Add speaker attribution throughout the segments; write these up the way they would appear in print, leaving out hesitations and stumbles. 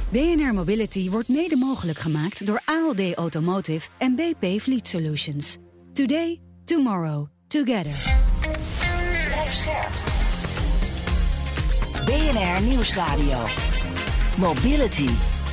Speaker 1: BNR Mobility wordt mede mogelijk gemaakt door ALD Automotive en BP Fleet Solutions. Today, tomorrow, together.
Speaker 2: Blijf scherp. BNR Nieuwsradio. Mobility.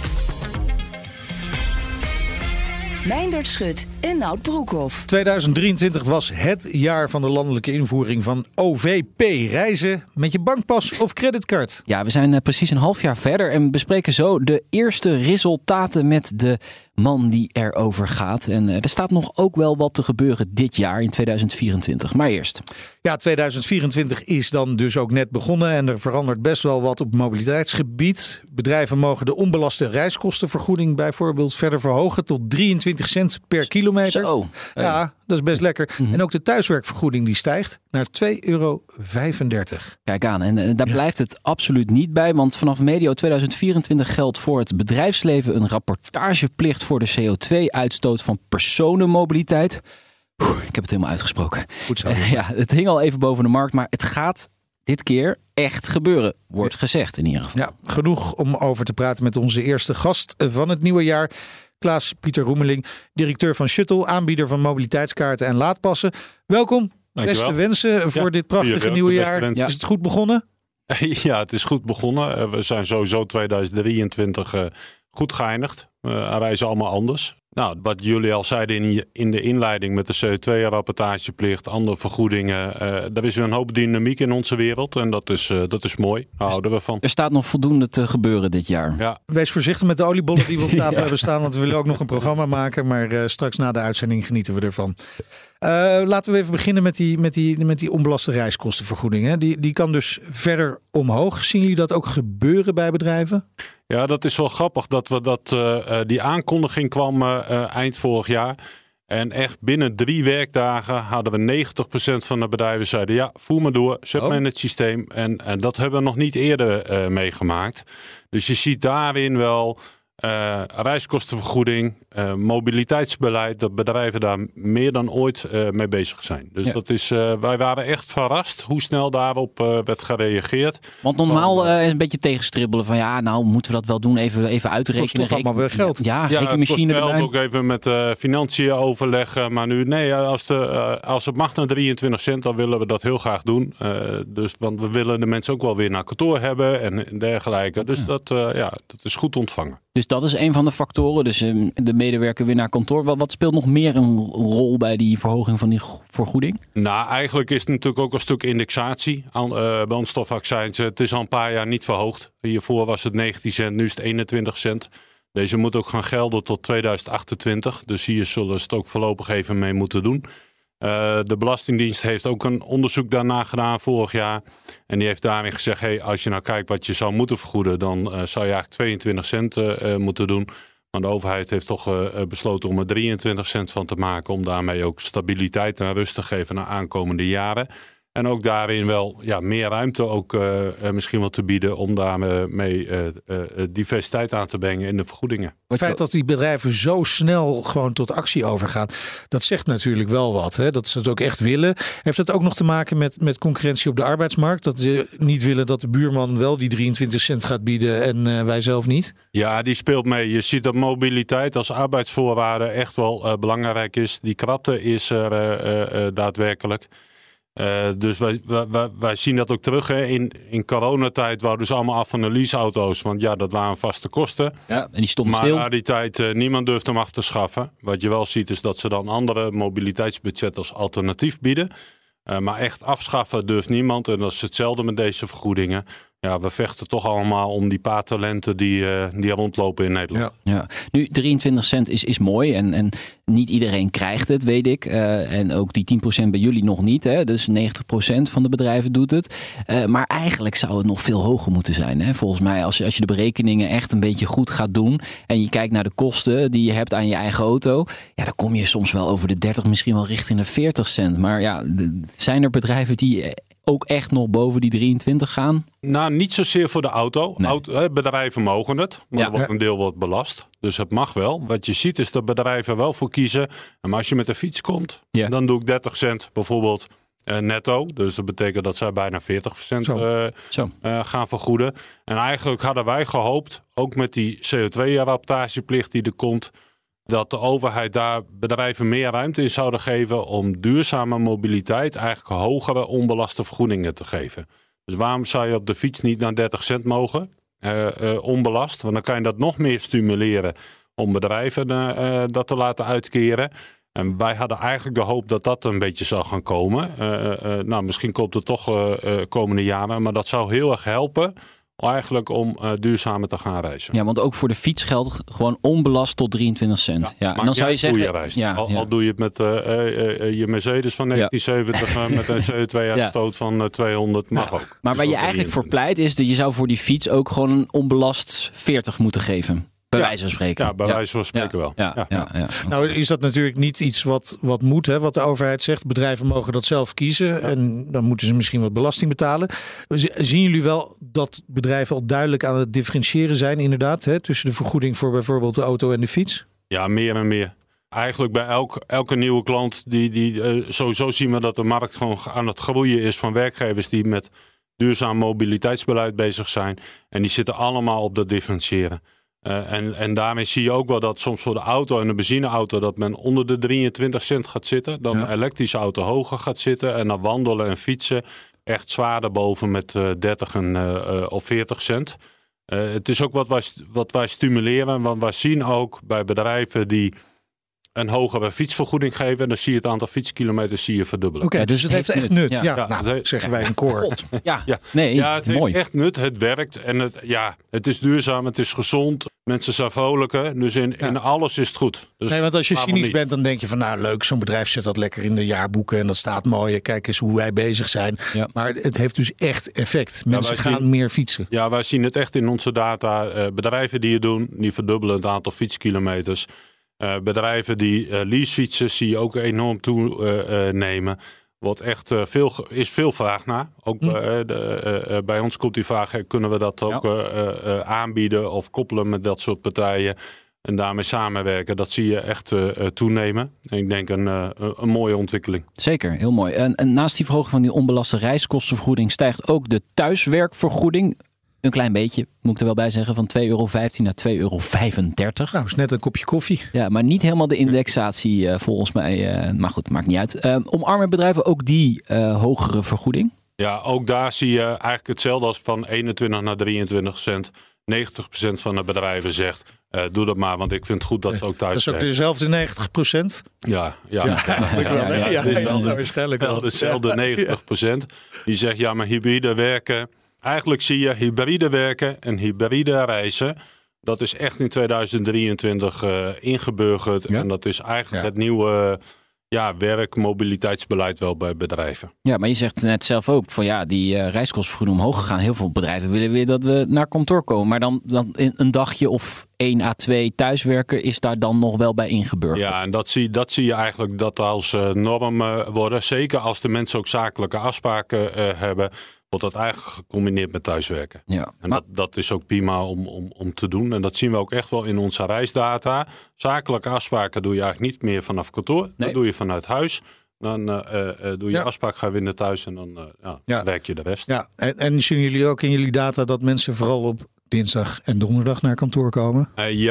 Speaker 2: Meindert Schut en Nout Broekhoff.
Speaker 3: 2023 was het jaar van de landelijke invoering van OVP. Reizen met je bankpas of creditcard.
Speaker 4: Ja, we zijn precies een half jaar verder en bespreken zo de eerste resultaten met de man die erover gaat. En er staat nog ook wel wat te gebeuren dit jaar in 2024. Maar eerst.
Speaker 3: Ja, 2024 is dan dus ook net begonnen en er verandert best wel wat op mobiliteitsgebied. Bedrijven mogen de onbelaste reiskostenvergoeding bijvoorbeeld verder verhogen tot 23 cent per kilometer.
Speaker 4: Zo.
Speaker 3: Ja, dat is best lekker. Mm-hmm. En ook de thuiswerkvergoeding die stijgt naar €2,35.
Speaker 4: Kijk aan. En daar blijft het absoluut niet bij. Want vanaf medio 2024 geldt voor het bedrijfsleven een rapportageplicht voor de CO2-uitstoot van personenmobiliteit. Ik heb het helemaal uitgesproken.
Speaker 3: Goed zo.
Speaker 4: Ja, het hing al even boven de markt, maar het gaat dit keer echt gebeuren, wordt gezegd in ieder geval.
Speaker 3: Ja, genoeg om over te praten met onze eerste gast van het nieuwe jaar. Klaas-Pieter Roemeling, directeur van Shuttle, aanbieder van mobiliteitskaarten en laadpassen. Welkom. Beste wensen voor dit prachtige nieuwe jaar. Is het goed begonnen?
Speaker 5: Ja, het is goed begonnen. We zijn sowieso 2023 goed geëindigd. Wij zijn allemaal anders. Nou, wat jullie al zeiden in de inleiding met de CO2-rapportageplicht, andere vergoedingen. Er is weer een hoop dynamiek in onze wereld en dat is mooi. Daar houden we van.
Speaker 4: Er staat nog voldoende te gebeuren dit jaar.
Speaker 5: Ja.
Speaker 3: Wees voorzichtig met de oliebollen die we op tafel hebben staan, want we willen ook nog een programma maken. Maar straks na de uitzending genieten we ervan. Laten we even beginnen met die onbelaste reiskostenvergoeding. Hè? Die kan dus verder omhoog. Zien jullie dat ook gebeuren bij bedrijven?
Speaker 5: Ja, dat is wel grappig die aankondiging kwam eind vorig jaar. En echt binnen 3 werkdagen hadden we 90% van de bedrijven zeiden ja, voer maar door, zet me in het systeem. En dat hebben we nog niet eerder meegemaakt. Dus je ziet daarin wel reiskostenvergoeding, mobiliteitsbeleid, dat bedrijven daar meer dan ooit mee bezig zijn. Dus dat is, wij waren echt verrast hoe snel daarop werd gereageerd.
Speaker 4: Want normaal een beetje tegenstribbelen van ja, nou moeten we dat wel doen, even uitrekenen.
Speaker 3: Kost toch allemaal weer geld?
Speaker 4: Ja, rekenmachine
Speaker 5: erbij. Ook even met financiën overleggen. Maar nu, nee, als het mag naar 23 cent, dan willen we dat heel graag doen. Want we willen de mensen ook wel weer naar kantoor hebben en dergelijke. Dus dat is goed ontvangen.
Speaker 4: Dus dat is een van de factoren. Dus de medewerker weer naar kantoor. Wat speelt nog meer een rol bij die verhoging van die vergoeding? Nou,
Speaker 5: eigenlijk is het natuurlijk ook een stuk indexatie. Brandstofaccijns. Het is al een paar jaar niet verhoogd. Hiervoor was het 19 cent, nu is het 21 cent. Deze moet ook gaan gelden tot 2028. Dus hier zullen ze het ook voorlopig even mee moeten doen. De Belastingdienst heeft ook een onderzoek daarna gedaan vorig jaar. En die heeft daarin gezegd, als je nou kijkt wat je zou moeten vergoeden, dan zou je eigenlijk 22 cent moeten doen. Maar de overheid heeft toch besloten om er 23 cent van te maken, om daarmee ook stabiliteit en rust te geven naar aankomende jaren. En ook daarin wel meer ruimte ook misschien wel te bieden om daarmee diversiteit aan te brengen in de vergoedingen.
Speaker 3: Het feit dat die bedrijven zo snel gewoon tot actie overgaan, dat zegt natuurlijk wel wat. Hè? Dat ze het ook echt willen. Heeft het ook nog te maken met concurrentie op de arbeidsmarkt? Dat ze niet willen dat de buurman wel die 23 cent gaat bieden en wij zelf niet?
Speaker 5: Ja, die speelt mee. Je ziet dat mobiliteit als arbeidsvoorwaarde echt wel belangrijk is. Die krapte is er daadwerkelijk. Dus wij zien dat ook terug. Hè. In coronatijd wouden ze allemaal af van de leaseauto's. Want dat waren vaste kosten.
Speaker 4: Ja, en die stonden stil.
Speaker 5: Maar na die tijd, niemand durft hem af te schaffen. Wat je wel ziet is dat ze dan andere mobiliteitsbudgetten als alternatief bieden. Maar echt afschaffen durft niemand. En dat is hetzelfde met deze vergoedingen. Ja, we vechten toch allemaal om die paar talenten die rondlopen in Nederland.
Speaker 4: Ja. Nu, 23 cent is mooi en niet iedereen krijgt het, weet ik. En ook die 10% bij jullie nog niet. Hè? Dus 90% van de bedrijven doet het. Maar eigenlijk zou het nog veel hoger moeten zijn. Hè? Volgens mij, als je de berekeningen echt een beetje goed gaat doen en je kijkt naar de kosten die je hebt aan je eigen auto, dan kom je soms wel over de 30, misschien wel richting de 40 cent. Maar zijn er bedrijven die ook echt nog boven die 23 gaan?
Speaker 5: Nou, niet zozeer voor de auto.
Speaker 4: Nee.
Speaker 5: Bedrijven mogen het, maar een deel wordt belast. Dus het mag wel. Wat je ziet is dat bedrijven wel voor kiezen. Maar als je met de fiets komt, dan doe ik 30 cent bijvoorbeeld. netto. Dus dat betekent dat zij bijna 40% gaan vergoeden. En eigenlijk hadden wij gehoopt, ook met die CO2-rapportageplicht die er komt, dat de overheid daar bedrijven meer ruimte in zouden geven om duurzame mobiliteit eigenlijk hogere onbelaste vergoedingen te geven. Dus waarom zou je op de fiets niet naar 30 cent mogen, onbelast? Want dan kan je dat nog meer stimuleren om bedrijven dat te laten uitkeren. En wij hadden eigenlijk de hoop dat dat een beetje zou gaan komen. Misschien komt het toch komende jaren, maar dat zou heel erg helpen eigenlijk om duurzamer te gaan reizen.
Speaker 4: Ja, want ook voor de fiets geldt gewoon onbelast tot 23 cent. Ja, en dan zou je zeggen,
Speaker 5: al doe je het met je Mercedes van 1970 met een CO2-uitstoot van 200, mag ook.
Speaker 4: Maar
Speaker 5: dus
Speaker 4: waar je eigenlijk voor pleit is dat je zou voor die fiets ook gewoon een onbelast 40 moeten geven. Bij wijze van spreken.
Speaker 5: Ja, bij wijze van spreken wel.
Speaker 4: Ja.
Speaker 3: Nou is dat natuurlijk niet iets wat moet, hè, wat de overheid zegt. Bedrijven mogen dat zelf kiezen en dan moeten ze misschien wat belasting betalen. Zien jullie wel dat bedrijven al duidelijk aan het differentiëren zijn inderdaad, hè, tussen de vergoeding voor bijvoorbeeld de auto en de fiets?
Speaker 5: Ja, meer en meer. Eigenlijk bij elke nieuwe klant, sowieso zien we dat de markt gewoon aan het groeien is van werkgevers die met duurzaam mobiliteitsbeleid bezig zijn. En die zitten allemaal op dat differentiëren. En daarmee zie je ook wel dat soms voor de auto en de benzineauto dat men onder de 23 cent gaat zitten. Dan een elektrische auto hoger gaat zitten. En dan wandelen en fietsen echt zwaarder boven met 30 of 40 cent. Het is ook wat wij stimuleren. Want wij zien ook bij bedrijven die een hogere fietsvergoeding geven. En dan zie je het aantal fietskilometers verdubbelen.
Speaker 3: Oké, dus het heeft echt nut. Zeggen wij in koor.
Speaker 5: Het heeft echt nut. Het werkt. En het is duurzaam. Het is gezond. Mensen zijn vrolijker. Dus in alles is het goed. Dus
Speaker 3: want als je cynisch bent, dan denk je van leuk, zo'n bedrijf zet dat lekker in de jaarboeken. En dat staat mooi. Kijk eens hoe wij bezig zijn. Ja. Maar het heeft dus echt effect. Mensen gaan meer fietsen.
Speaker 5: Ja, wij zien het echt in onze data. Bedrijven die het doen, die verdubbelen het aantal fietskilometers. Bedrijven die leasefietsen zie je ook enorm toenemen. Wat echt veel vraag naar. Ook bij ons komt die vraag, kunnen we dat ook aanbieden of koppelen met dat soort partijen en daarmee samenwerken. Dat zie je echt toenemen. En ik denk een mooie ontwikkeling.
Speaker 4: Zeker, heel mooi. En naast die verhoging van die onbelaste reiskostenvergoeding stijgt ook de thuiswerkvergoeding. Een klein beetje, moet ik er wel bij zeggen, van €2,15 naar €2,35.
Speaker 3: Nou, is net een kopje koffie.
Speaker 4: Ja, maar niet helemaal de indexatie volgens mij. Maar goed, maakt niet uit. Omarmen bedrijven ook die hogere vergoeding?
Speaker 5: Ja, ook daar zie je eigenlijk hetzelfde als van 21 naar 23 cent. 90% van de bedrijven zegt, doe dat maar, want ik vind het goed dat ze ook thuis
Speaker 3: werken. Dat is ook dezelfde 90%?
Speaker 5: Ja.
Speaker 3: Waarschijnlijk
Speaker 5: wel. Dezelfde 90%. Die zegt, maar hybride werken. Eigenlijk zie je hybride werken en hybride reizen. Dat is echt in 2023 ingeburgerd. Ja. En dat is eigenlijk het nieuwe werk-mobiliteitsbeleid wel bij bedrijven. Ja,
Speaker 4: maar je zegt net zelf ook van die reiskostenvergoeding omhoog gegaan. Heel veel bedrijven willen weer dat we naar kantoor komen. Maar dan een dagje of 1 à 2 thuiswerken is daar dan nog wel bij ingeburgerd. Ja,
Speaker 5: en dat zie je eigenlijk dat als norm worden. Zeker als de mensen ook zakelijke afspraken hebben, wordt dat eigenlijk gecombineerd met thuiswerken. Ja, en dat is ook prima om te doen. En dat zien we ook echt wel in onze reisdata. Zakelijke afspraken doe je eigenlijk niet meer vanaf kantoor. Nee. Dat doe je vanuit huis. Dan doe je afspraak, ga je weer naar thuis en dan werk je de rest.
Speaker 3: Ja, en zien jullie ook in jullie data dat mensen vooral op dinsdag en donderdag naar kantoor komen?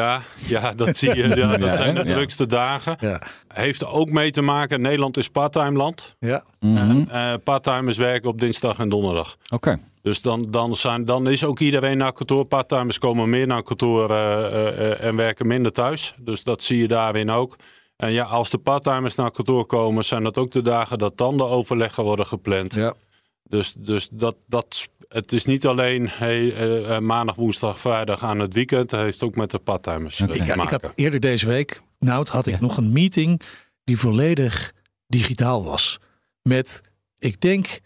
Speaker 5: Dat zie je. Dat zijn de drukste dagen. Ja. Heeft ook mee te maken, Nederland is parttime land. Ja. Mm-hmm. Parttimers werken op dinsdag en donderdag.
Speaker 4: Oké.
Speaker 5: Dus dan is ook iedereen naar kantoor. Parttimers komen meer naar kantoor en werken minder thuis. Dus dat zie je daarin ook. En als de parttimers naar kantoor komen, zijn dat ook de dagen dat dan de overleggen worden gepland. Ja. Dus het is niet alleen maandag, woensdag, vrijdag aan het weekend. Het heeft ook met de parttimers te maken.
Speaker 3: Ik had eerder deze week, had ik nog een meeting die volledig digitaal was. Met, ik denk,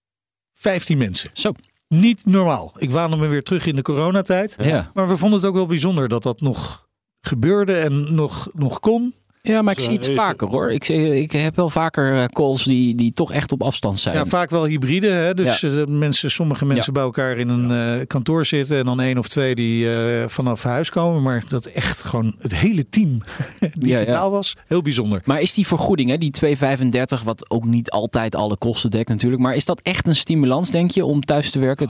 Speaker 3: 15 mensen.
Speaker 4: Zo.
Speaker 3: Niet normaal. Ik waande me weer terug in de coronatijd. Ja. Maar we vonden het ook wel bijzonder dat nog gebeurde en nog kon.
Speaker 4: Ja, maar ik zie het vaker hoor. Ik heb wel vaker calls die toch echt op afstand zijn.
Speaker 3: Ja, vaak wel hybride. Hè? Dus sommige mensen bij elkaar in een kantoor zitten. En dan 1 of 2 die vanaf huis komen. Maar dat echt gewoon het hele team digitaal was. Heel bijzonder.
Speaker 4: Maar is die vergoeding, hè, die $2,35, wat ook niet altijd alle kosten dekt natuurlijk. Maar is dat echt een stimulans, denk je, om thuis te werken?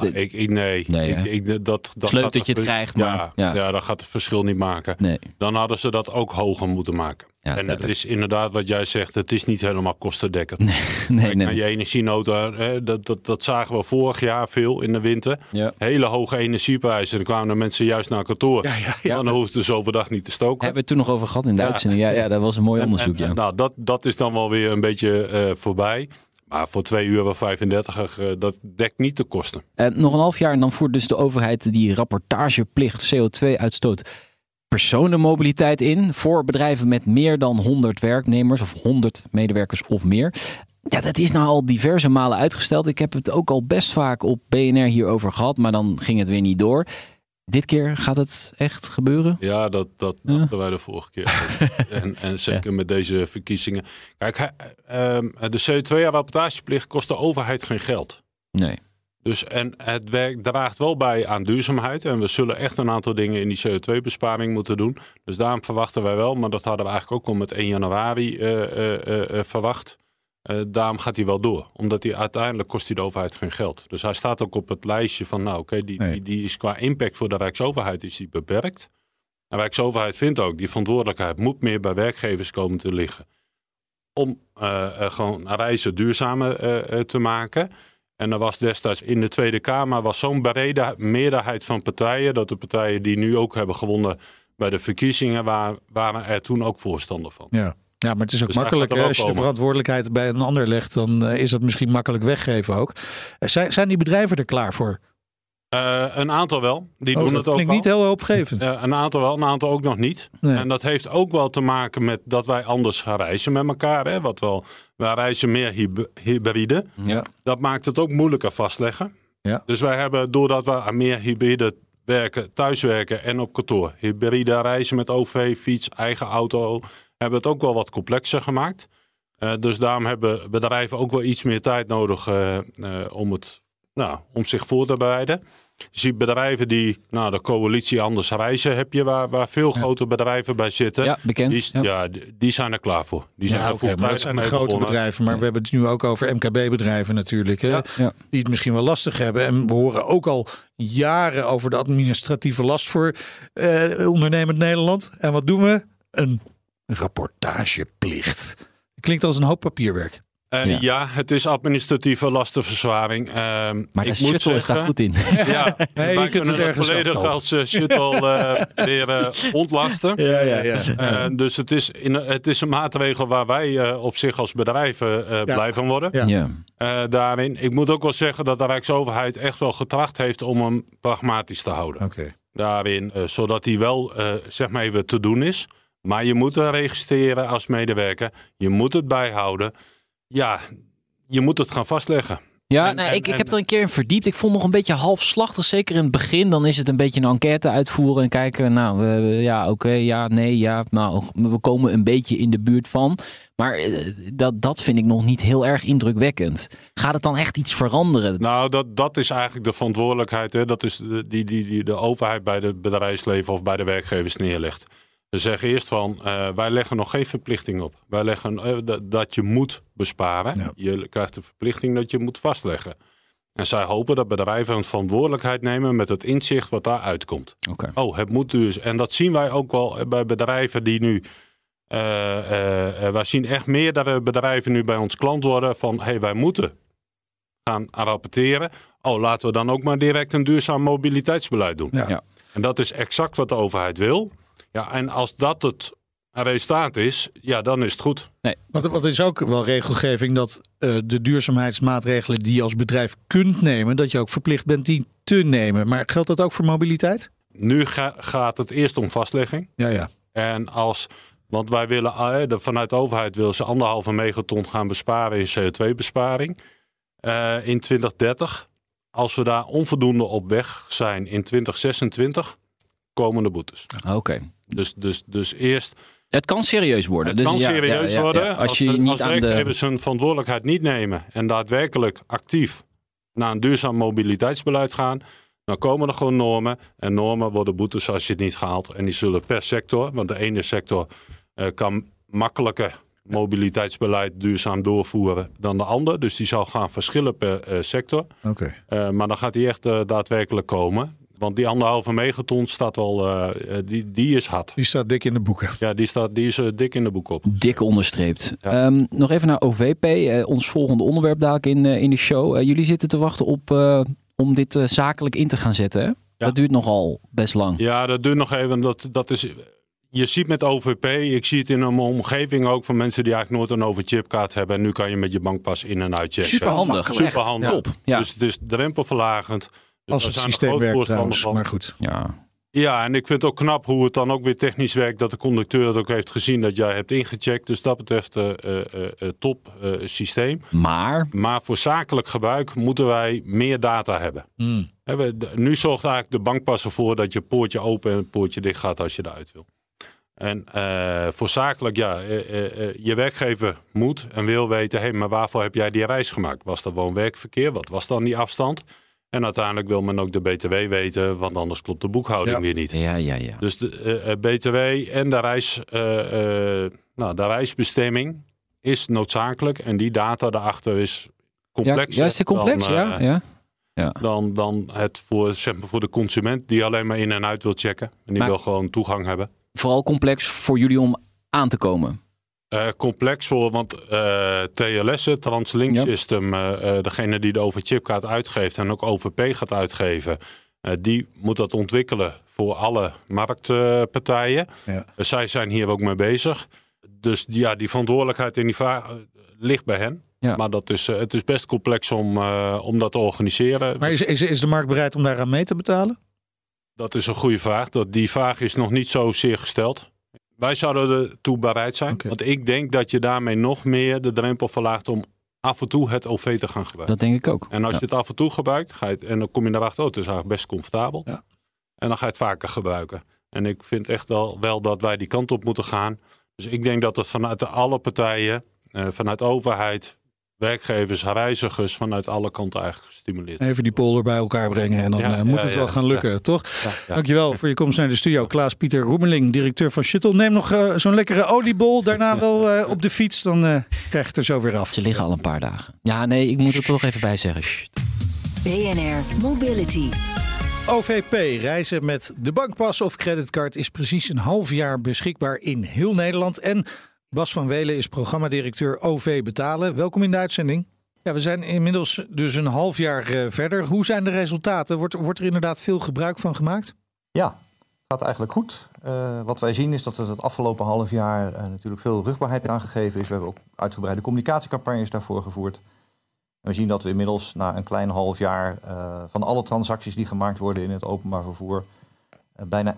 Speaker 5: Nee. Dat
Speaker 4: leuk dat je het krijgt, maar...
Speaker 5: Ja, dat gaat het verschil niet maken.
Speaker 4: Nee.
Speaker 5: Dan hadden ze dat ook hoger moeten maken. Ja, en het is inderdaad wat jij zegt, het is niet helemaal kostendekkend. Nee. Je energienota, dat zagen we vorig jaar veel in de winter. Ja. Hele hoge energieprijzen. Dan kwamen de mensen juist naar kantoor. Ja. Dan hoefden ze overdag niet te stoken.
Speaker 4: Hebben we het toen nog over gehad in de uitzending. Ja, dat was een mooi onderzoek.
Speaker 5: Nou, dat is dan wel weer een beetje voorbij. Maar voor €2,35, dat dekt niet de kosten.
Speaker 4: Nog een half jaar en dan voert dus de overheid die rapportageplicht CO2-uitstoot personenmobiliteit in voor bedrijven met meer dan 100 werknemers of 100 medewerkers of meer. Ja, dat is nou al diverse malen uitgesteld. Ik heb het ook al best vaak op BNR hierover gehad, maar dan ging het weer niet door. Dit keer gaat het echt gebeuren?
Speaker 5: Ja, dat dachten wij de vorige keer. en zeker met deze verkiezingen. Kijk, de CO2-rapportageplicht kost de overheid geen geld.
Speaker 4: Nee.
Speaker 5: Dus en het werk draagt wel bij aan duurzaamheid. En we zullen echt een aantal dingen in die CO2-besparing moeten doen. Dus daarom verwachten wij wel, maar dat hadden we eigenlijk ook al met 1 januari verwacht. Daarom gaat hij wel door. Omdat hij uiteindelijk kost de overheid geen geld. Dus hij staat ook op het lijstje van die is qua impact voor de Rijksoverheid is die beperkt. De Rijksoverheid vindt ook, die verantwoordelijkheid moet meer bij werkgevers komen te liggen. Om gewoon reizen duurzamer te maken. En er was destijds in de Tweede Kamer zo'n brede meerderheid van partijen, dat de partijen die nu ook hebben gewonnen bij de verkiezingen, waren er toen ook voorstander van.
Speaker 3: Ja, maar het is ook dus makkelijk. Als je de verantwoordelijkheid bij een ander legt, dan is dat misschien makkelijk weggeven ook. Zijn die bedrijven er klaar voor?
Speaker 5: Een aantal wel. Die doen het ook.
Speaker 3: Dat klinkt niet heel hoopgevend.
Speaker 5: Een aantal wel, een aantal ook nog niet. Nee. En dat heeft ook wel te maken met dat wij anders reizen met elkaar. Hè? Wij reizen meer hybride. Ja. Dat maakt het ook moeilijker vastleggen. Ja. Dus wij hebben, doordat we meer hybride werken, thuiswerken en op kantoor, hybride reizen met OV, fiets, eigen auto, hebben we het ook wel wat complexer gemaakt. Dus daarom hebben bedrijven ook wel iets meer tijd nodig om zich voor te bereiden. Je ziet bedrijven die, de coalitie Anders Reizen heb je, waar veel grote bedrijven bij zitten. Ja,
Speaker 4: bekend.
Speaker 5: Die zijn er klaar voor. Die zijn
Speaker 3: maar dat zijn de grote bedrijven. Maar we hebben het nu ook over MKB-bedrijven natuurlijk. Hè, die het misschien wel lastig hebben. En we horen ook al jaren over de administratieve last voor ondernemend Nederland. En wat doen we? Een rapportageplicht. Klinkt als een hoop papierwerk.
Speaker 5: Ja, het is administratieve lastenverzwaring.
Speaker 4: Maar de shuttle is daar goed in.
Speaker 5: Ja, wij kunnen het volledig als shuttle weer ontlasten. Ja. Dus het is een maatregel waar wij op zich als bedrijven blij van worden. Ja. Daarin. Ik moet ook wel zeggen dat de Rijksoverheid echt wel getracht heeft om hem pragmatisch te houden.
Speaker 3: Okay.
Speaker 5: Daarin, zodat hij wel even te doen is. Maar je moet het registreren als medewerker. Je moet het bijhouden. Ja, je moet het gaan vastleggen.
Speaker 4: Ja, ik heb er een keer in verdiept. Ik vond het nog een beetje halfslachtig. Zeker in het begin. Dan is het een beetje een enquête uitvoeren. En kijken, we komen een beetje in de buurt van. Maar dat vind ik nog niet heel erg indrukwekkend. Gaat het dan echt iets veranderen?
Speaker 5: Nou, dat is eigenlijk de verantwoordelijkheid. Hè? Dat is die de overheid bij het bedrijfsleven of bij de werkgevers neerlegt. Ze zeggen eerst van, wij leggen nog geen verplichting op. Wij leggen dat je moet besparen. Ja. Je krijgt de verplichting dat je moet vastleggen. En zij hopen dat bedrijven een verantwoordelijkheid nemen met het inzicht wat daar uitkomt.
Speaker 4: Okay.
Speaker 5: Oh, het moet dus. En dat zien wij ook wel bij bedrijven die nu... wij zien echt meerdere bedrijven nu bij ons klant worden van... wij moeten gaan rapporteren. Oh, laten we dan ook maar direct een duurzaam mobiliteitsbeleid doen.
Speaker 3: Ja.
Speaker 5: En dat is exact wat de overheid wil... Ja, en als dat het resultaat is, dan is het goed.
Speaker 3: Nee. Wat is ook wel regelgeving dat de duurzaamheidsmaatregelen die je als bedrijf kunt nemen, dat je ook verplicht bent die te nemen. Maar geldt dat ook voor mobiliteit?
Speaker 5: Nu gaat het eerst om vastlegging.
Speaker 3: Ja.
Speaker 5: En want wij willen, vanuit de overheid wil ze 1,5 megaton gaan besparen in CO2-besparing in 2030. Als we daar onvoldoende op weg zijn in 2026... komende boetes.
Speaker 4: Oké.
Speaker 5: Dus eerst...
Speaker 4: Het kan serieus worden.
Speaker 5: Het kan serieus worden.
Speaker 4: Ja.
Speaker 5: Als werkgevers hun verantwoordelijkheid niet nemen en daadwerkelijk actief naar een duurzaam mobiliteitsbeleid gaan, dan komen er gewoon normen. En normen worden boetes als je het niet haalt. En die zullen per sector, want de ene sector kan makkelijker mobiliteitsbeleid duurzaam doorvoeren dan de ander. Dus die zal gaan verschillen per sector.
Speaker 3: Okay.
Speaker 5: Maar dan gaat die echt daadwerkelijk komen. Want die 1,5 megaton staat al, die is hard.
Speaker 3: Die staat dik in de boeken. Ja,
Speaker 5: die is dik in de boek op.
Speaker 4: Dik onderstreept. Ja. Nog even naar OVP, ons volgende onderwerp dadelijk in de show. Jullie zitten te wachten op om dit zakelijk in te gaan zetten. Hè? Ja. Dat duurt nogal best lang.
Speaker 5: Ja, dat duurt nog even. Dat is... Je ziet met OVP, ik zie het in een omgeving ook van mensen die eigenlijk nooit een overchipkaart hebben. En nu kan je met je bankpas in en uit checken.
Speaker 4: Superhandig.
Speaker 5: Superhandig.
Speaker 4: Top. Ja.
Speaker 5: Dus het is drempelverlagend. Dus
Speaker 3: als het systeem werkt trouwens, maar goed.
Speaker 5: Ja, en ik vind het ook knap hoe het dan ook weer technisch werkt. Dat de conducteur het ook heeft gezien dat jij hebt ingecheckt. Dus dat betreft top systeem.
Speaker 4: Maar
Speaker 5: voor zakelijk gebruik moeten wij meer data hebben. Nu zorgt eigenlijk de bankpas ervoor dat je poortje open en het poortje dicht gaat als je eruit wil. En voor zakelijk, je werkgever moet en wil weten, maar waarvoor heb jij die reis gemaakt? Was dat woon-werkverkeer? Wat was dan die afstand? En uiteindelijk wil men ook de BTW weten, want anders klopt de boekhouding weer niet.
Speaker 4: Ja.
Speaker 5: Dus de BTW en de reisbestemming is noodzakelijk. En die data daarachter is complexer.
Speaker 4: Ja, is het complex?
Speaker 5: Dan het voor de consument die alleen maar in en uit wil checken. En die wil gewoon toegang hebben.
Speaker 4: Vooral complex voor jullie om aan te komen?
Speaker 5: Complex want TLS, het Translink System, degene die de overchipkaart uitgeeft en ook OVP gaat uitgeven, die moet dat ontwikkelen voor alle marktpartijen. Zij zijn hier ook mee bezig. Dus die verantwoordelijkheid en die vraag ligt bij hen. Ja. Maar het is best complex om dat te organiseren.
Speaker 3: Maar is de markt bereid om daaraan mee te betalen?
Speaker 5: Dat is een goede vraag. Die vraag is nog niet zozeer gesteld. Wij zouden ertoe bereid zijn. Okay. Want ik denk dat je daarmee nog meer de drempel verlaagt om af en toe het OV te gaan gebruiken.
Speaker 4: Dat denk ik ook.
Speaker 5: En als je het af en toe gebruikt, en dan kom je erachter, het is eigenlijk best comfortabel. Ja. En dan ga je het vaker gebruiken. En ik vind echt wel dat wij die kant op moeten gaan. Dus ik denk dat het vanuit alle partijen, vanuit overheid, werkgevers, reizigers, vanuit alle kanten eigenlijk gestimuleerd.
Speaker 3: Even die polder bij elkaar brengen en dan moet het wel gaan lukken, toch? Ja. Dankjewel voor je komst naar de studio. Klaas-Pieter Roemeling, directeur van Shuttle. Neem nog zo'n lekkere oliebol, daarna wel op de fiets. Dan krijg je het er zo weer af.
Speaker 4: Ze liggen al een paar dagen. Ja, nee, ik moet het er toch even bij zeggen.
Speaker 2: BNR Mobility.
Speaker 3: OVP, reizen met de bankpas of creditcard, is precies een half jaar beschikbaar in heel Nederland. En Bas van Welen is programmadirecteur OV Betalen. Welkom in de uitzending. Ja, we zijn inmiddels dus een half jaar verder. Hoe zijn de resultaten? Wordt er inderdaad veel gebruik van gemaakt?
Speaker 6: Ja, het gaat eigenlijk goed. Wat wij zien is dat er het afgelopen half jaar natuurlijk veel rugbaarheid aangegeven is. We hebben ook uitgebreide communicatiecampagnes daarvoor gevoerd. En we zien dat we inmiddels na een klein half jaar van alle transacties die gemaakt worden in het openbaar vervoer, bijna 11%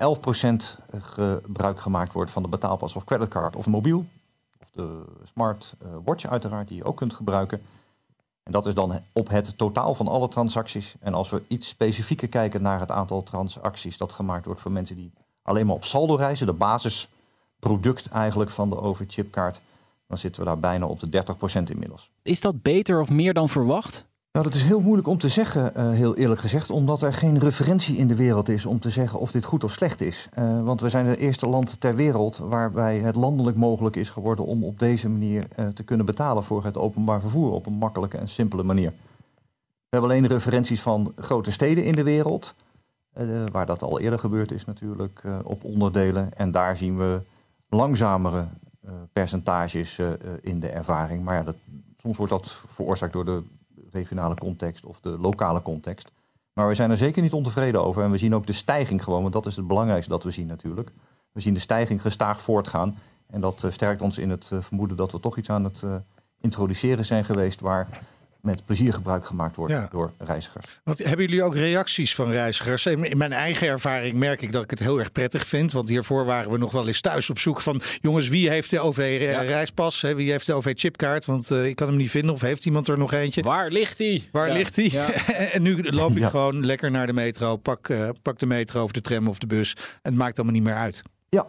Speaker 6: gebruik gemaakt wordt van de betaalpas of creditcard of mobiel. Of de smartwatch uiteraard, die je ook kunt gebruiken. En dat is dan op het totaal van alle transacties. En als we iets specifieker kijken naar het aantal transacties dat gemaakt wordt voor mensen die alleen maar op saldo reizen, de basisproduct eigenlijk van de overchipkaart, dan zitten we daar bijna op de 30% inmiddels.
Speaker 4: Is dat beter of meer dan verwacht?
Speaker 6: Nou, dat is heel moeilijk om te zeggen, heel eerlijk gezegd, omdat er geen referentie in de wereld is om te zeggen of dit goed of slecht is. Want we zijn het eerste land ter wereld waarbij het landelijk mogelijk is geworden om op deze manier te kunnen betalen voor het openbaar vervoer op een makkelijke en simpele manier. We hebben alleen referenties van grote steden in de wereld, waar dat al eerder gebeurd is natuurlijk, op onderdelen. En daar zien we langzamere percentages in de ervaring. Maar ja, soms wordt dat veroorzaakt door de regionale context of de lokale context. Maar we zijn er zeker niet ontevreden over. En we zien ook de stijging gewoon, want dat is het belangrijkste dat we zien natuurlijk. We zien de stijging gestaag voortgaan. En dat sterkt ons in het vermoeden dat we toch iets aan het introduceren zijn geweest waar met plezier gebruik gemaakt wordt door reizigers.
Speaker 3: Wat hebben jullie ook reacties van reizigers? In mijn eigen ervaring merk ik dat ik het heel erg prettig vind. Want hiervoor waren we nog wel eens thuis op zoek van, jongens, wie heeft de OV-reispas? Wie heeft de OV-chipkaart? Want ik kan hem niet vinden. Of heeft iemand er nog eentje?
Speaker 4: Waar ligt die?
Speaker 3: Waar ligt die? Ja. En nu loop ik gewoon lekker naar de metro. Pak de metro of de tram of de bus. En het maakt allemaal niet meer uit.
Speaker 6: Ja,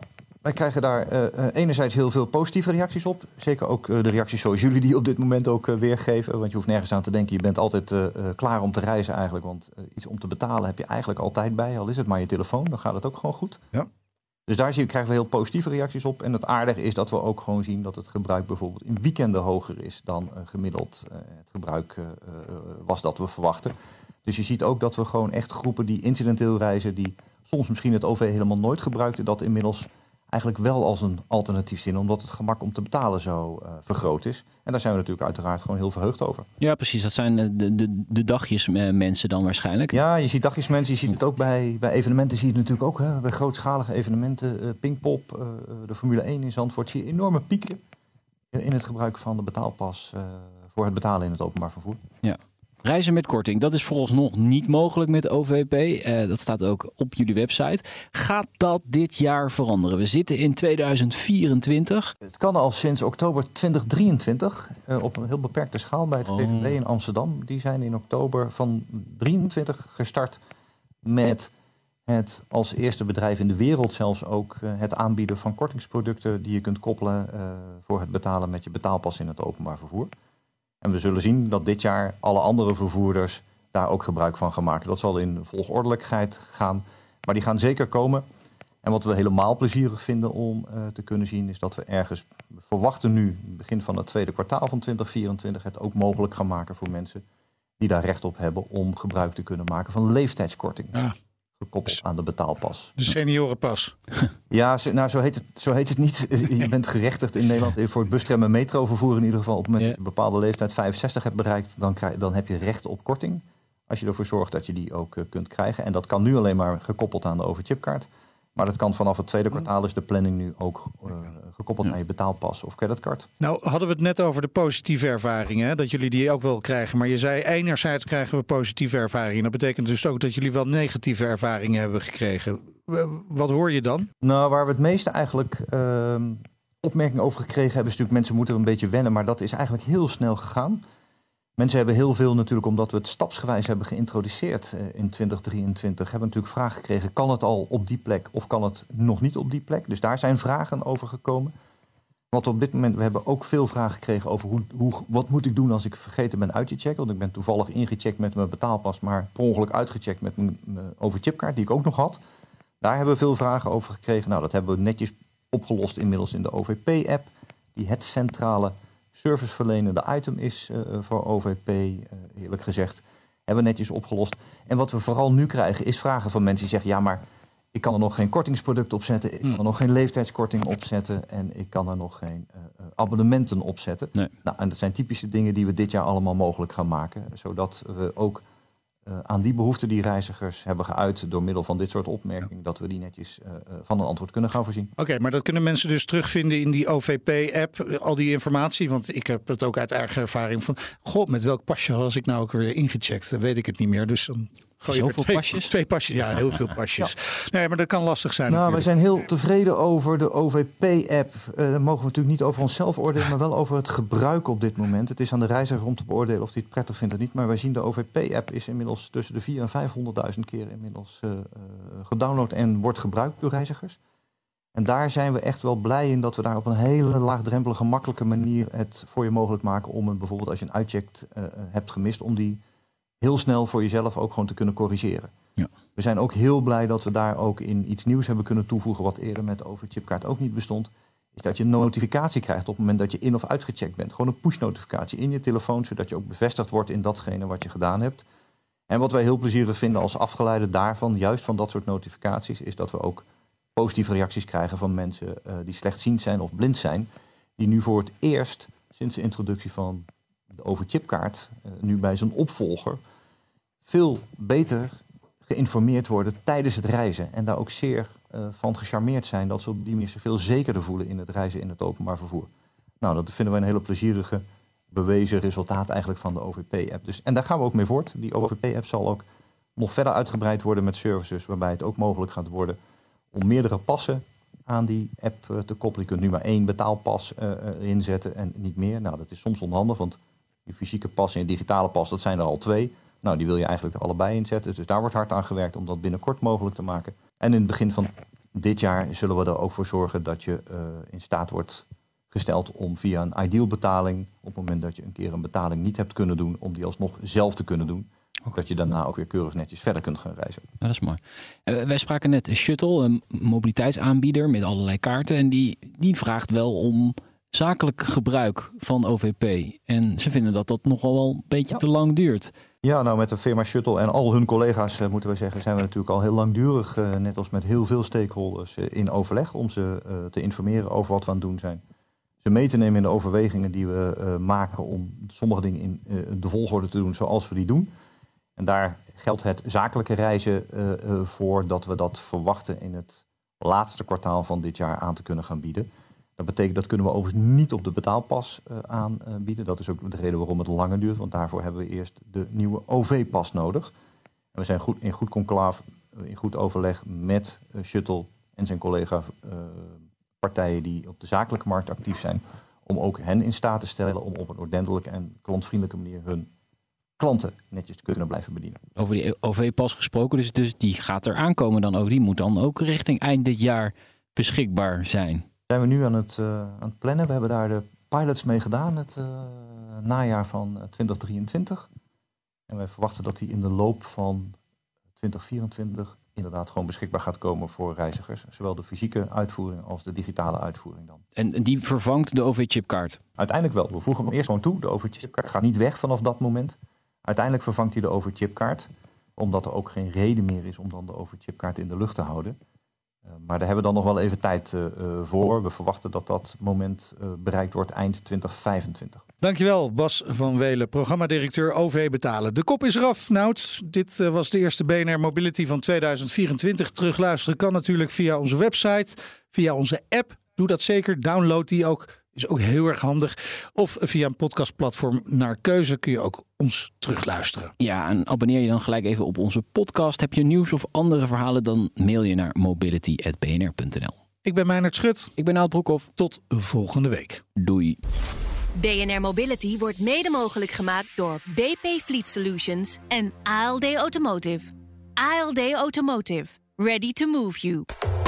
Speaker 6: Wij krijgen daar enerzijds heel veel positieve reacties op. Zeker ook de reacties zoals jullie die op dit moment ook weergeven. Want je hoeft nergens aan te denken. Je bent altijd klaar om te reizen eigenlijk. Want iets om te betalen heb je eigenlijk altijd bij. Al is het maar je telefoon, dan gaat het ook gewoon goed.
Speaker 3: Ja.
Speaker 6: Dus daar krijgen we heel positieve reacties op. En het aardige is dat we ook gewoon zien dat het gebruik bijvoorbeeld in weekenden hoger is dan gemiddeld het gebruik was dat we verwachten. Dus je ziet ook dat we gewoon echt groepen die incidenteel reizen, die soms misschien het OV helemaal nooit gebruikten, dat inmiddels eigenlijk wel als een alternatief zien, omdat het gemak om te betalen zo vergroot is. En daar zijn we natuurlijk uiteraard gewoon heel verheugd over.
Speaker 4: Ja, precies. Dat zijn de dagjes mensen dan waarschijnlijk.
Speaker 6: Ja, je ziet dagjes mensen. Je ziet het ook bij evenementen. Zie je het natuurlijk ook. Hè, bij grootschalige evenementen. Pinkpop, de Formule 1 in Zandvoort. Zie je enorme pieken in het gebruik van de betaalpas voor het betalen in het openbaar vervoer.
Speaker 4: Ja. Reizen met korting, dat is vooralsnog niet mogelijk met OVP. Dat staat ook op jullie website. Gaat dat dit jaar veranderen? We zitten in 2024.
Speaker 6: Het kan al sinds oktober 2023 op een heel beperkte schaal bij het VVV in Amsterdam. Die zijn in oktober van 2023 gestart met het als eerste bedrijf in de wereld zelfs ook het aanbieden van kortingsproducten die je kunt koppelen voor het betalen met je betaalpas in het openbaar vervoer. En we zullen zien dat dit jaar alle andere vervoerders daar ook gebruik van gaan maken. Dat zal in volgordelijkheid gaan, maar die gaan zeker komen. En wat we helemaal plezierig vinden om te kunnen zien is dat we ergens, we verwachten nu, begin van het tweede kwartaal van 2024, het ook mogelijk gaan maken voor mensen die daar recht op hebben om gebruik te kunnen maken van leeftijdskorting. Ja. Gekoppeld aan de betaalpas.
Speaker 3: De seniorenpas.
Speaker 6: Ja, zo heet het niet. Je bent gerechtigd in Nederland voor het bustram- en metrovervoer in ieder geval. Op het moment dat je een bepaalde leeftijd 65 hebt bereikt, dan heb je recht op korting. Als je ervoor zorgt dat je die ook kunt krijgen. En dat kan nu alleen maar gekoppeld aan de overchipkaart. Maar dat kan vanaf het tweede kwartaal is de planning nu ook gekoppeld aan je betaalpas of creditcard.
Speaker 3: Nou, hadden we het net over de positieve ervaringen, hè? Dat jullie die ook wel krijgen. Maar je zei, enerzijds krijgen we positieve ervaringen. Dat betekent dus ook dat jullie wel negatieve ervaringen hebben gekregen. Wat hoor je dan?
Speaker 6: Nou, waar we het meeste eigenlijk opmerkingen over gekregen hebben, is natuurlijk mensen moeten er een beetje wennen. Maar dat is eigenlijk heel snel gegaan. Mensen hebben heel veel natuurlijk, omdat we het stapsgewijs hebben geïntroduceerd in 2023, hebben natuurlijk vragen gekregen. Kan het al op die plek of kan het nog niet op die plek? Dus daar zijn vragen over gekomen. Want op dit moment, we hebben ook veel vragen gekregen over wat moet ik doen als ik vergeten ben uit te checken. Want ik ben toevallig ingecheckt met mijn betaalpas, maar per ongeluk uitgecheckt met mijn overchipkaart, die ik ook nog had. Daar hebben we veel vragen over gekregen. Nou, dat hebben we netjes opgelost inmiddels in de OVP-app, die het centrale serviceverlenende item is voor OVP, eerlijk gezegd. Hebben we netjes opgelost. En wat we vooral nu krijgen is vragen van mensen die zeggen, ja, maar ik kan er nog geen kortingsproduct op zetten, ik kan er nog geen leeftijdskorting opzetten en ik kan er nog geen abonnementen opzetten. Nee. Nou, en dat zijn typische dingen die we dit jaar allemaal mogelijk gaan maken, zodat we ook aan die behoeften die reizigers hebben geuit door middel van dit soort opmerkingen, dat we die netjes van een antwoord kunnen gaan voorzien.
Speaker 3: Oké, maar dat kunnen mensen dus terugvinden in die OVP-app, al die informatie. Want ik heb het ook uit eigen ervaring van, god, met welk pasje was ik nou ook weer ingecheckt? Dan weet ik het niet meer. Dus dan gooi je twee pasjes. Ja, heel veel pasjes. Ja. Nee, maar dat kan lastig zijn natuurlijk.
Speaker 6: We zijn heel tevreden over de OVP-app. Daar mogen we natuurlijk niet over onszelf oordelen, maar wel over het gebruik op dit moment. Het is aan de reiziger om te beoordelen of hij het prettig vindt of niet. Maar wij zien de OVP-app is inmiddels tussen de 400.000 en 500.000 keer inmiddels gedownload en wordt gebruikt door reizigers. En daar zijn we echt wel blij in dat we daar op een hele laagdrempelige, makkelijke manier het voor je mogelijk maken om bijvoorbeeld als je een uitcheck hebt gemist, om die heel snel voor jezelf ook gewoon te kunnen corrigeren. Ja. We zijn ook heel blij dat we daar ook in iets nieuws hebben kunnen toevoegen wat eerder met de overchipkaart ook niet bestond. Is dat je een notificatie krijgt op het moment dat je in- of uitgecheckt bent. Gewoon een push-notificatie in je telefoon, zodat je ook bevestigd wordt in datgene wat je gedaan hebt. En wat wij heel plezierig vinden als afgeleide daarvan, juist van dat soort notificaties, is dat we ook positieve reacties krijgen van mensen die slechtziend zijn of blind zijn. Die nu voor het eerst, sinds de introductie van de overchipkaart, nu bij zijn opvolger, veel beter geïnformeerd worden tijdens het reizen. En daar ook zeer van gecharmeerd zijn dat ze op die manier zich veel zekerder voelen in het reizen in het openbaar vervoer. Nou, dat vinden wij een hele plezierige bewezen resultaat eigenlijk van de OVP-app. Dus, en daar gaan we ook mee voort. Die OVP-app zal ook nog verder uitgebreid worden met services waarbij het ook mogelijk gaat worden om meerdere passen aan die app te koppelen. Je kunt nu maar 1 betaalpas inzetten en niet meer. Nou, dat is soms onhandig, want je fysieke pas en je digitale pas, dat zijn er al 2. Nou, die wil je eigenlijk er allebei inzetten. Dus daar wordt hard aan gewerkt om dat binnenkort mogelijk te maken. En in het begin van Dit jaar zullen we er ook voor zorgen dat je in staat wordt gesteld om via een ideal betaling, op het moment dat je een keer een betaling niet hebt kunnen doen, om die alsnog zelf te kunnen doen. Dat je daarna ook weer keurig netjes verder kunt gaan reizen.
Speaker 4: Ja, dat is mooi. Wij spraken net Shuttle, een mobiliteitsaanbieder met allerlei kaarten. En die vraagt wel om zakelijk gebruik van OVP. En ze vinden dat nogal wel een beetje te lang duurt.
Speaker 6: Ja, nou met de firma Shuttle en al hun collega's moeten we zeggen, zijn we natuurlijk al heel langdurig, net als met heel veel stakeholders, in overleg om ze te informeren over wat we aan het doen zijn. Ze mee te nemen in de overwegingen die we maken om sommige dingen in de volgorde te doen zoals we die doen. En daar geldt het zakelijke reizen voor dat we dat verwachten in het laatste kwartaal van dit jaar aan te kunnen gaan bieden. Dat betekent dat kunnen we overigens niet op de betaalpas aanbieden. Dat is ook de reden waarom het langer duurt, want daarvoor hebben we eerst de nieuwe OV-pas nodig. En we zijn in goed conclave, in goed overleg met Shuttle en zijn collega partijen die op de zakelijke markt actief zijn, om ook hen in staat te stellen om op een ordentelijke en klantvriendelijke manier hun klanten netjes te kunnen blijven bedienen.
Speaker 4: Over die OV-pas gesproken, dus die gaat er aankomen dan ook. Die moet dan ook richting eind dit jaar beschikbaar zijn.
Speaker 6: Zijn we nu aan het plannen. We hebben daar de pilots mee gedaan het najaar van 2023. En wij verwachten dat die in de loop van 2024 inderdaad gewoon beschikbaar gaat komen voor reizigers. Zowel de fysieke uitvoering als de digitale uitvoering dan.
Speaker 4: En die vervangt de OV-chipkaart?
Speaker 6: Uiteindelijk wel. We voegen hem eerst gewoon toe. De OV-chipkaart gaat niet weg vanaf dat moment. Uiteindelijk vervangt hij de OV-chipkaart. Omdat er ook geen reden meer is om dan de OV-chipkaart in de lucht te houden. Maar daar hebben we dan nog wel even tijd voor. We verwachten dat dat moment bereikt wordt eind 2025.
Speaker 3: Dankjewel, Bas van Welen, programmadirecteur OV Betalen. De kop is eraf, Nout. Dit was de eerste BNR Mobility van 2024. Terugluisteren kan natuurlijk via onze website, via onze app. Doe dat zeker, download die ook. Is ook heel erg handig. Of via een podcastplatform naar keuze kun je ook ons terugluisteren.
Speaker 4: Ja, en abonneer je dan gelijk even op onze podcast. Heb je nieuws of andere verhalen, dan mail je naar mobility@bnr.nl.
Speaker 3: Ik ben Meijnerd Schut.
Speaker 4: Ik ben Nout Broekhoff.
Speaker 3: Tot volgende week.
Speaker 4: Doei.
Speaker 2: BNR Mobility wordt mede mogelijk gemaakt door BP Fleet Solutions en ALD Automotive. ALD Automotive. Ready to move you.